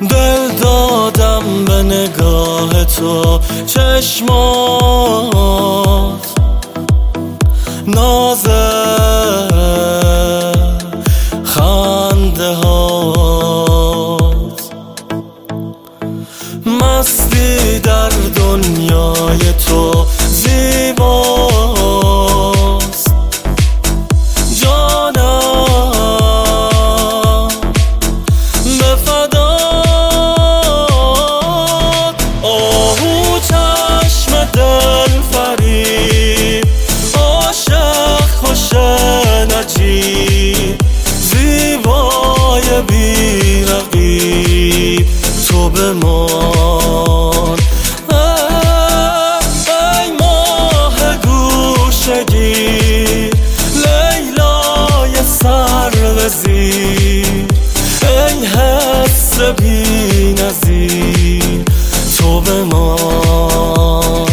دل دادم به نگاه تو، چشمات نازه خنده هات، مستی در دنیای تو زیباست. جانم به فدات، آهو چشم دل فریب، عاشق خوش نجیب، زیبای بی رقیب تو بمان. ای ماه گوشگیر، لیلای سربزیر، ای حس بی نظیر تو بمان.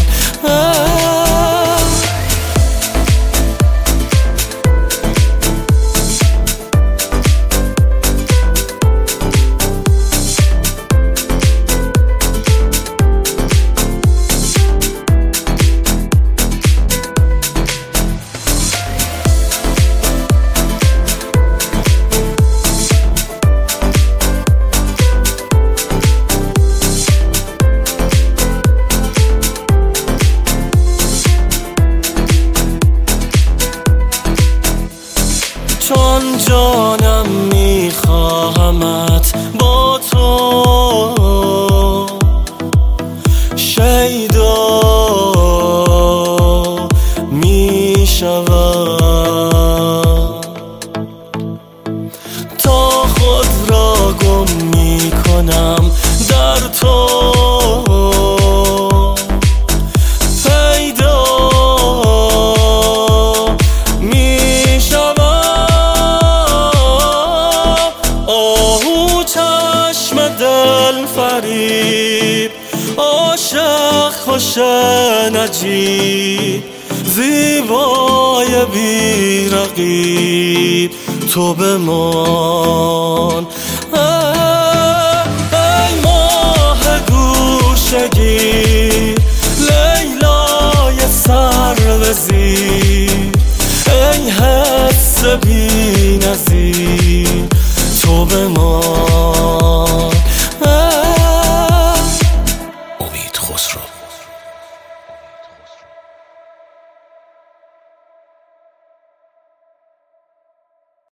چون جانم میخواهمت با تو، شیدا میشوم تا خود را گم میکنم در تو، فریب، عاشق خوش نجیب، زیبای بی رقیب تو بمان. ای ماه گوشگیر، لیلای سربزیر، ای حس بی نظیر تو بمان. امید خسرو.